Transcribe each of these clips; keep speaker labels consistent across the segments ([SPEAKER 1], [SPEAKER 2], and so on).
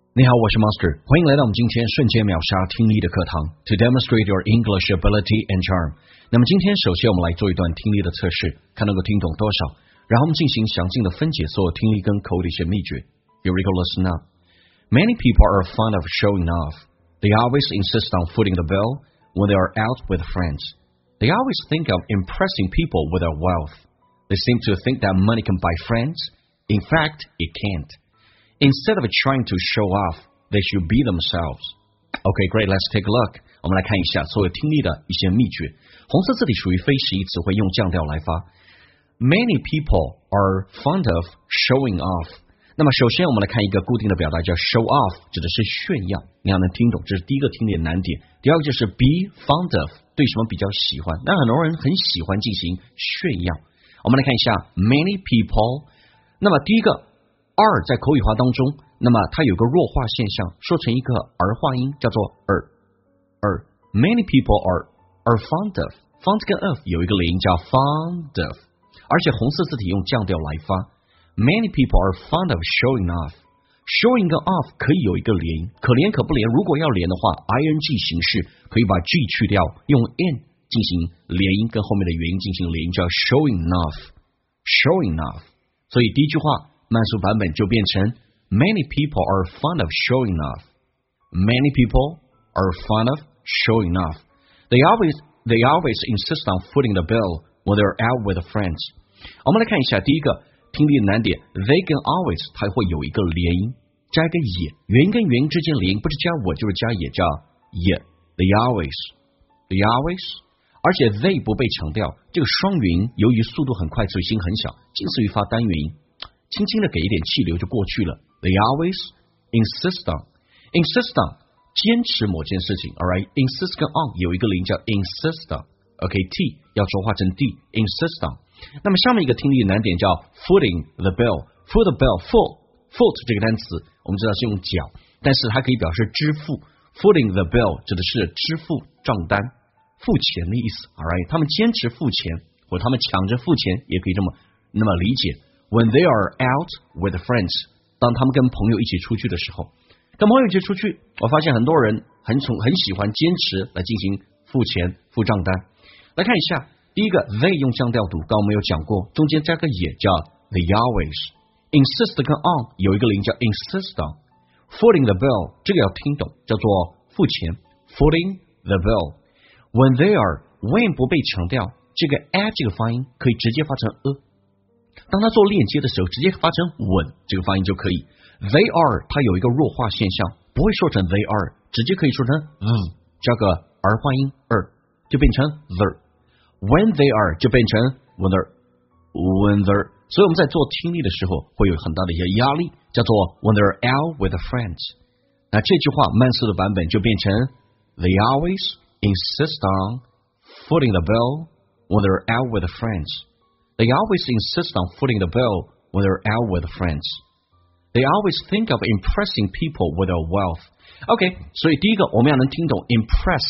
[SPEAKER 1] 你好，我是 Master， 欢迎来到我们今天瞬间秒杀听力的课堂 To demonstrate your English ability and charm。 那么今天首先我们来做一段听力的测试，看能够听懂多少，然后我们进行详尽的分解所有听力跟口语的一些秘诀。 Here we go, listen up. Many people are fond of showing off. They always insist on footing the bill when they are out with friends. They always think of impressing people with their wealth. They seem to think that money can buy friends. In fact, it can't.Instead of trying to show off, they should be themselves. Okay, great. Let's take a look. 我们来看一下所有听力的一些秘诀。红色字体属于非实义词汇，用降调来发。Many people are fond of showing off. 那么首先我们来看一个固定的表达，叫 show off， 指的是炫耀。你要能听懂，这是第一个听力的难点。第二个就是 be fond of， 对什么比较喜欢？那很多人很喜欢进行炫耀。我们来看一下 many people。那么第一个。are 在口语化当中，那么它有个弱化现象，说成一个儿化音，叫做儿。Many people are fond of， fond 跟 of 有一个连音叫 fond of， 而且红色字体用降调来发。Many people are fond of showing off。showing 跟 off 可以有一个连音，可连可不连。如果要连的话 ing 形式可以把 g 去掉，用 n 进行连音，跟后面的元音进行连音，叫 showing off。所以第一句话慢速版本就变成 Many people are fond of showing off. Many people are fond of showing off. They always insist on footing the bill when they're out with friends. 我们来看一下第一个听力的难点 They 跟 always 它会有一个连音，加一个也，元音跟元音之间连音不是加我就是加也，叫也。They always， 而且 they 不被强调，这个双元音由于速度很快，所以心很小，近似于发单元音。轻轻的给一点气流就过去了。They always insist on 坚持某件事情 alright insist 跟 on 有一个连叫 insist on OK T 要浊化成 D insist on。 那么下面一个听力难点叫 footing the bill foot the bill foot 这个单词我们知道是用脚，但是它可以表示支付。 footing the bill 指的是支付账单付钱的意思 alright 他们坚持付钱，或者他们抢着付钱，也可以那么理解。When they are out with friends， 当他们跟朋友一起出去的时候，跟朋友一起出去，我发现很多人很喜欢坚持来进行付钱付账单。来看一下第一个 they 用降调读，刚刚我们有讲过，中间加个也叫 they always。 insist 跟 on 有一个零叫 insist on。 footing the bill 这个要听懂，叫做付钱 footing the bill。 When they are when 不被强调，这个 a 这个发音可以直接发成当它做链接的时候，直接发成稳这个发音就可以。They are 它有一个弱化现象，不会说成 they are， 直接可以说成加个儿化音就变成 the。 When they are 就变成 when they're。 所以我们在做听力的时候会有很大的一些压力，叫做 when they're out with friends。 那这句话慢速的版本就变成 They always insist on footing the bill when they're out with friends。They always insist on footing the bill when they're out with friends. They always think of impressing people with their wealth. OK， 所以第一个我们要能听懂 impress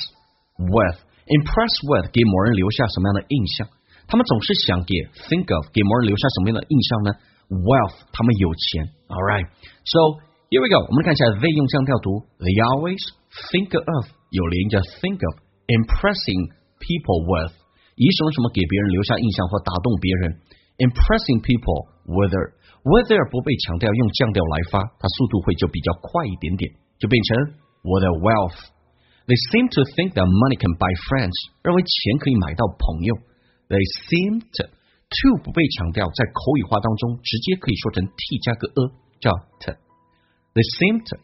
[SPEAKER 1] with 给某人留下什么样的印象？他们总是想给 think of 给某人留下什么样的印象呢？ Wealth 他们有钱 Alright So here we go 我们看一下 they 用降调读 They always think of 有连叫 think of impressing people with以什么什么给别人留下印象或打动别人 impressing people with their 不被强调，用降调来发，它速度会就比较快一点点，就变成 with their wealth。 They seem to think that money can buy friends， 认为钱可以买到朋友。 They seem to 不被强调，在口语化当中直接可以说成 t 加个叫 t。 They seem to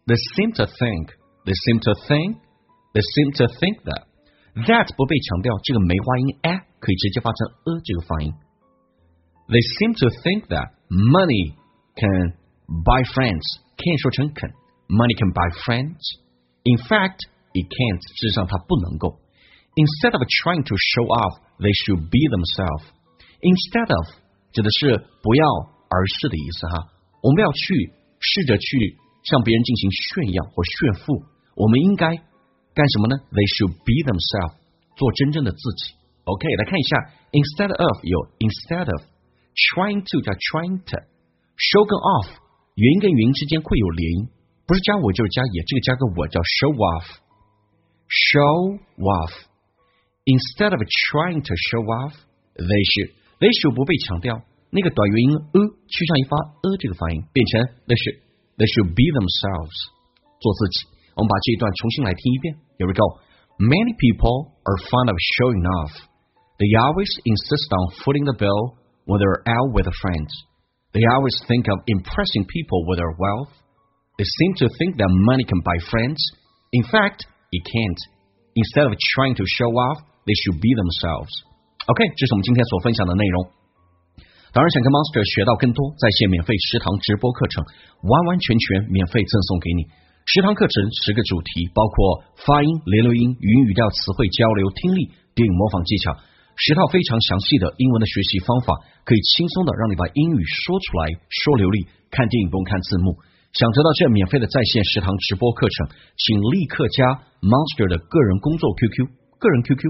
[SPEAKER 1] think that不被强调，这个梅花音 a 可以直接发成这个发音。 They seem to think that money can buy friends， can 说成 can money can buy friends。 In fact it can't， 事实上它不能够。 Instead of trying to show off they should be themselves。 Instead of 指的是不要而是的意思哈，我们不要去试着去向别人进行炫耀或炫富，我们应该干什么呢？ They should be themselves， 做真正的自己。 OK， 来看一下 Instead of 有 Instead of Trying to 叫 trying to， show 跟 off 元音跟元音之间会有连音， 不是加我就是加也，这个加个我叫 show off。show off。Instead of trying to show off, they should 不被强调，那个短元音去上一发这个发音，变成 they should be themselves， 做自己。我们把这一段重新来听一遍。Here we go. Many people are fond of showing off. They always insist on footing the bill when they're out with friends. They always think of impressing people with their wealth. They seem to think that money can buy friends. In fact, it can't. Instead of trying to show off, they should be themselves. OK, 这是我们今天所分享的内容。当然想跟 Monster 学到更多，在线免费10堂直播课程，完完全全免费赠送给你。10堂课程10个主题，包括发音、联络音、语音语调、词汇交流、听力、电影模仿技巧，10套非常详细的英文的学习方法，可以轻松的让你把英语说出来，说流利，看电影不用看字幕。想得到这免费的在线10堂直播课程，请立刻加 Monster 的个人工作 QQ， 个人 QQ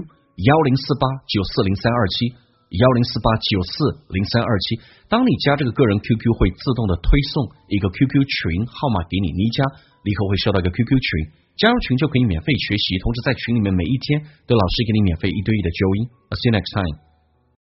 [SPEAKER 1] 1048940327，1048940327。当你加这个个人 QQ， 会自动的推送一个 QQ 群号码给你，你一加立刻会收到一个 QQ 群，加入群就可以免费学习，同时在群里面每一天都有老师给你免费1对1的纠音。I'll see you next time.